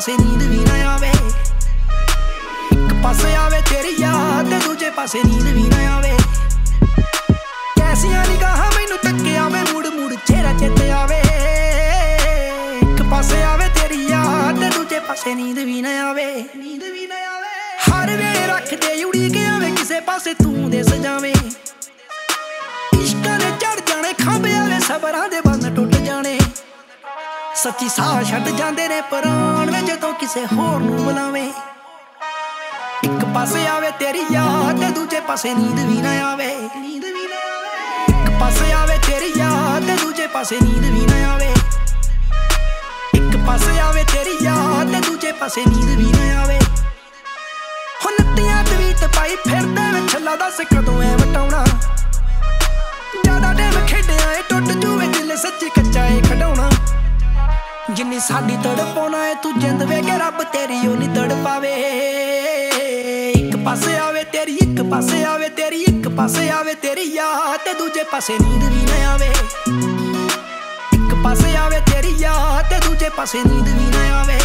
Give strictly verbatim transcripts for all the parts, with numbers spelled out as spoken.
पासे नींद भी ना आवे। एक पासे आवे तेरी याद ते दूजे पासे नींद भी ना आवे। कैसियां निगाहां मैनू तक्के आवे मुड़ मुड़ चेहरा चेते आवे। एक पासे आवे तेरी याद ते दूजे पासे नींद भी ना आवे। नींद भी ना आवे हर वेले रख दे उड़ीक आवे किसे पासे तू दे सजावे। इश्कां ने चढ़ जाने खंभ आवे सबरां दे बंद टुट जाने। सच्ची साह छड्ड जांदे ने प्राण वे जदों किसे होर नूं बुलावे। एक पासे आवे तेरी याद ते दूजे पासे नींद भी ना आवे। नींद भी ना आवे एक पासे आवे तेरी याद ते दूजे पासे नींद भी ना आवे। एक पासे आवे तेरी याद ते दूजे पासे नींद भी ना आवे। हो नत्तियां तवीत पाई फिरदे वे छल्ला दस कदों ऐ वटाउणा। ज्यादा टाइम खेडिया ए टुट जूवे दिल सच्ची कच्चा ए खडाउणा। जिन्नी साडी तड़पाउणा है तू जिंद वेगे रब तेरी ओ नी तड़पावे। एक पासे आवे तेरी एक पासे आवे तेरी एक पासे आवे तेरी याद ते दूजे पासे नींद भी ना आवे। एक पासे आवे तेरी याद ते दूजे पासे नींद भी ना आवे।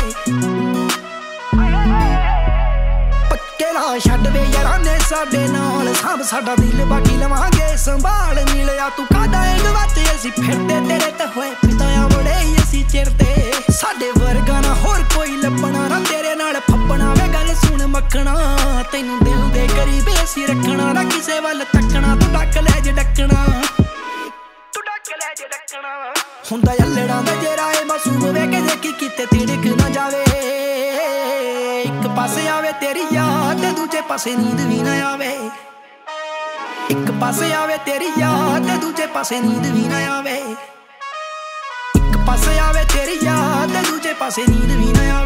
पक्के ला छड्ड वे यारां ने साडे नाल सांभ साडा दिल बाकी लवांगे संभाल। मिलिया तू कादा ए गवाचे असीं फिरदे तेरे ते होए पिताया बड़े ही असीं चिरदे। साडे वर्गा ना होर कोई लभना ना तेरे नाल फप्पना वे गल सुन मक्खना। तैनू दिल दे करीब असीं रखना ना किसे वल तकना। तू डक लै जे डकना तू डक लै जे डकना। हुंदा अल्लड़ां दा जेरा ए मासूम वेखे देखी किते तिड़क ना जावे। एक पासे आवे तेरी याद ते दूजे पासे नींद भी ना आवे। एक पासे आवे तेरी याद ते दूजे पासे नींद भी ना आवे। एक पासे आवे तेरी याद ते दूजे पासे नींद भी ना आवे।